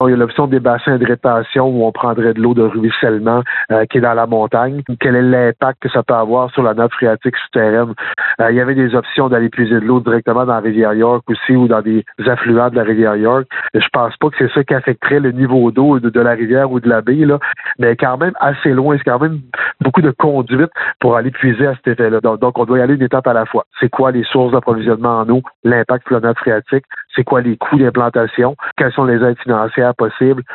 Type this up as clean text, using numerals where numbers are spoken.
Il y a l'option des bassins de rétention où on prendrait de l'eau de ruissellement qui est dans la montagne. Quel est l'impact que ça peut avoir sur la nappe phréatique souterraine? Il y avait des options d'aller puiser de l'eau directement dans la rivière York aussi ou dans des affluents de la rivière York. Je pense pas que c'est ça qui affecterait le niveau d'eau de la rivière ou de la baie, là, mais quand même assez loin. C'est quand même beaucoup de conduites pour aller puiser à cet effet-là. Donc, on doit y aller une étape à la fois. C'est quoi les sources d'approvisionnement en eau, l'impact sur la nappe phréatique, c'est quoi les coûts d'implantation, quelles sont les aides financières possibles,